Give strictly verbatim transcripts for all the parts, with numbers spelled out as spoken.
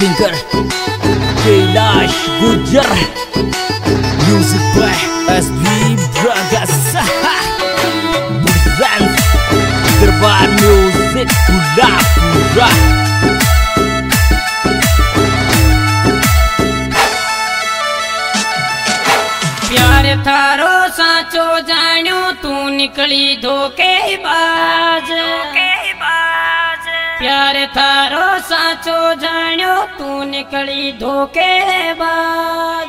Singer Kailash Gurjar, music by S B brothers, Darbar music पूरा पूरा। प्यार थारो साचो जानो तू निकली धोखेबाज, प्यार थारो साचो जानो तू निकली धोखेबाज।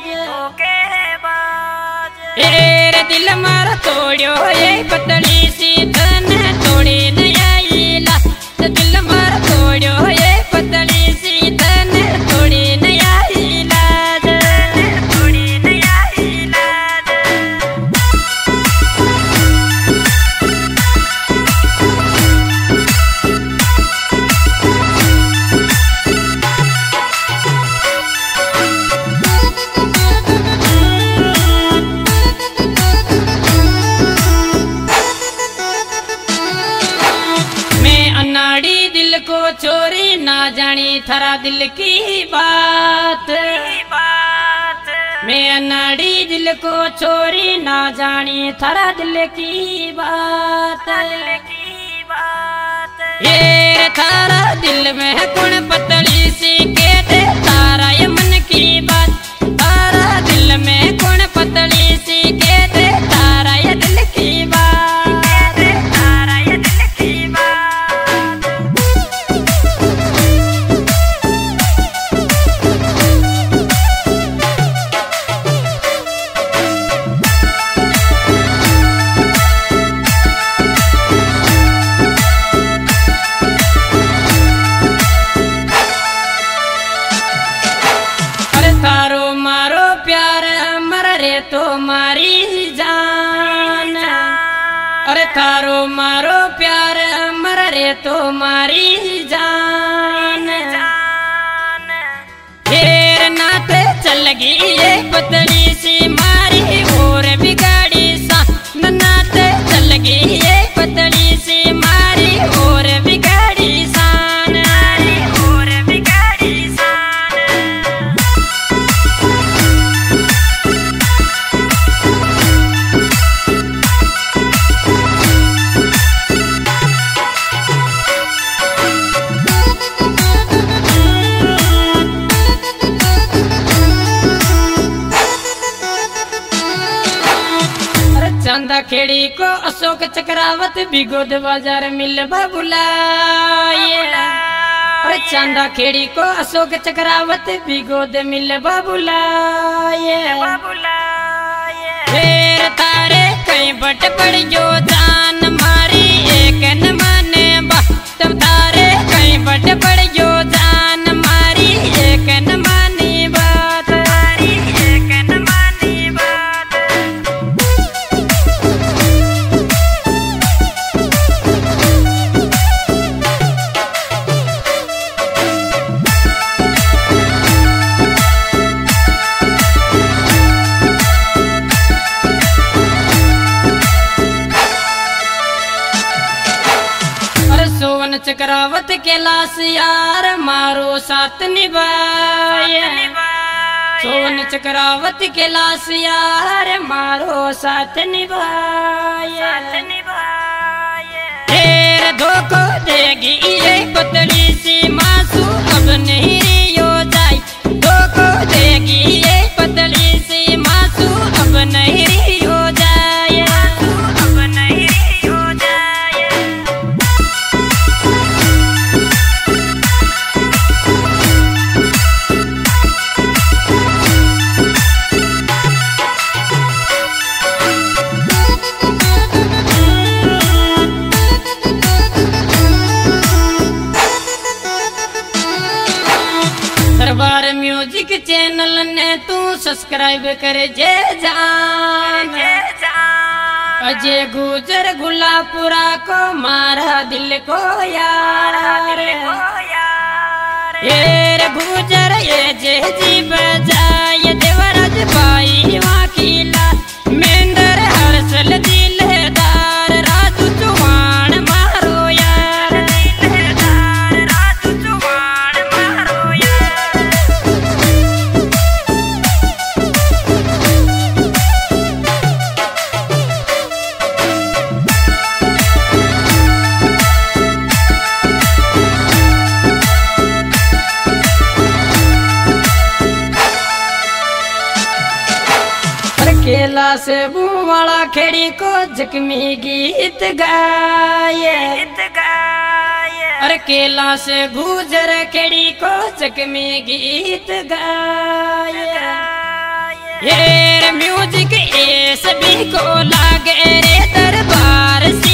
तेरे दिल मार तोड़ो ये पतली सी धन तोड़ी नया इला, दिल मार तोड़ो ये पतली सी धन तोड़ी नया इलाज, तोड़ी नया इलाज। को चोरी ना जानी थारा दिल की बात, मैं अनाड़ी दिल को चोरी ना जानी थारा दिल की बात। ये थारा दिल में कौन पतली सी कहते तारा ये मन की बात, तारा दिल में कौन पतली सी कहते तारा ये दिल की बात। तो मारी जान, अरे थारो मारो प्यार अमर रे तो मारी जान। ढेर नाते चल गई ये पतली सी मारी और बिगाड़ी सा, नाते चल गई ये पतली सी मारी और बिगाड़ी सान, और बिगाड़ी सान। चांदा खेड़ी को अशोक चक्रावत बिगोद बाजार मिल बुलाए, अरे चांदा खेड़ी को अशोक चक्रावत बिगोद मिल बुलाए। फिर तारे कहीं बट पड़ जो जान मारी एक न माने बा, तब तारे कहीं बट पड़ जो जान मारी एक न मानी बात, एक न मानी बात। चक्रावत कैलाश यार मारो साथ निभाए, सोन चक्रावत कैलाश यार मारो साथ निभाए। ढेर धोखो देगी ये पतली सी मासू अब नहीं रियो जाए, धोखो देगी ये पतली सी मासू अब नहीं रियो जाए, अब नहीं रियो जाए। दरबार म्यूजिक चैनल ने तू सब्सक्राइब कर जे जान, अजय गुजर गुलापुरा को मारा दिल को यार, ये गुजर ये जे जी बजाए देवराज भाई वाकीला मेंदर हर्षल दिलदार राजू चौहान मारो यार, दिलदार राजू चौहान मारो यार। कैलाश वाला खेड़ी को जख्मी गीत गाए अरे कैलाश गुजर खेड़ी को जख्मी गीत गाए ये म्यूजिक एस भी को लागे रे दरबार